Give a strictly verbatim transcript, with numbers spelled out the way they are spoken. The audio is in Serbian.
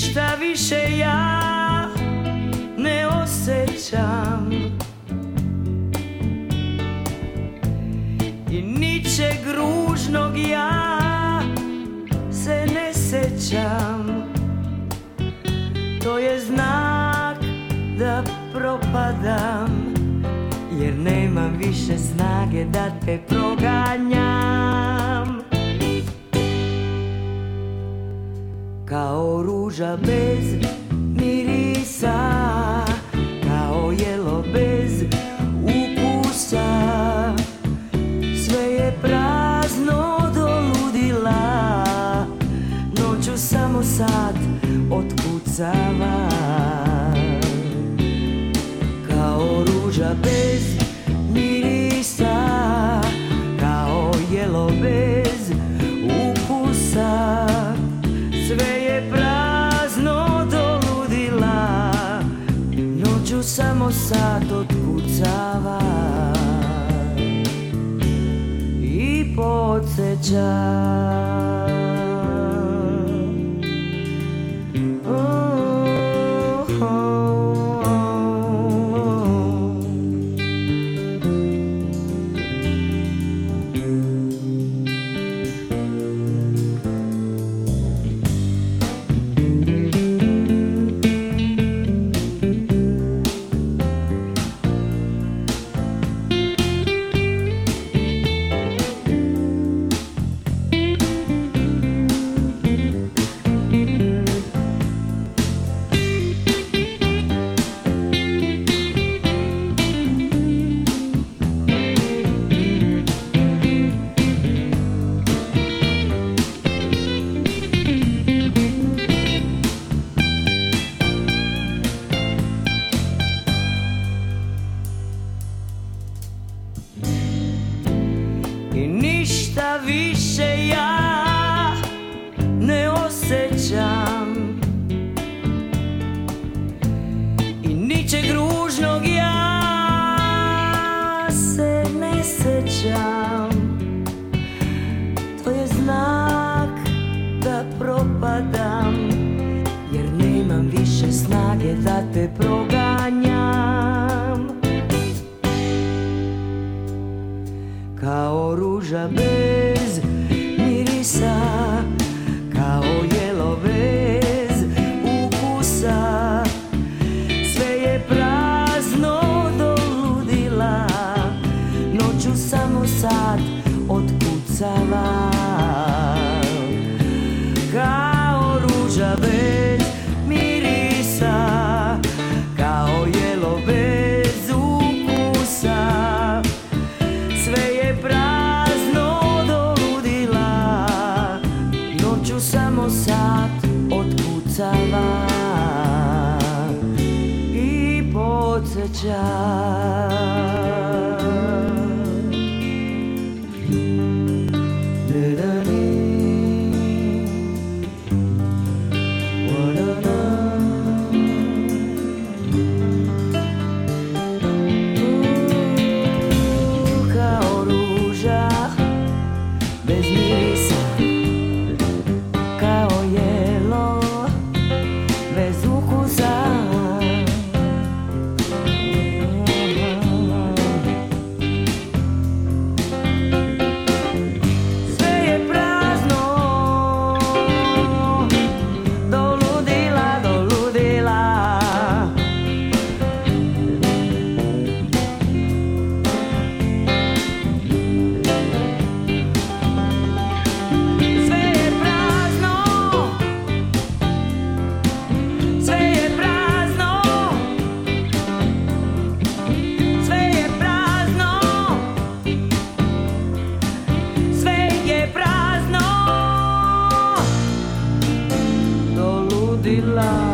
ništa više ja ne osjećam i ničeg ružnog ja se ne sjećam. To je znak da propadam, jer nemam više snage da te proganjam. Kao ruža bez mirisa, kao jelo bez ukusa, sve je prazno do ludila, noću samo sad otkucava. Kao ruža bez mirisa, kao jelo bez ukusa, sve je prazno do ludila, noću samo sad otkucava i podsjeća. I ništa više ja ne osjećam i ničeg ružnog ja se ne sjećam. To je znak da propadam, jer nemam više snage da te proganjam. Kao ruža bez mirisa, kao jelo bez ukusa, sve je prazno do ludila, noću samo sad otkucava. Kao ruža bez mirisa, kao jelo bez ukusa, sve je prazno do ludila, noću samo sad otkucava i podsjeća. Love.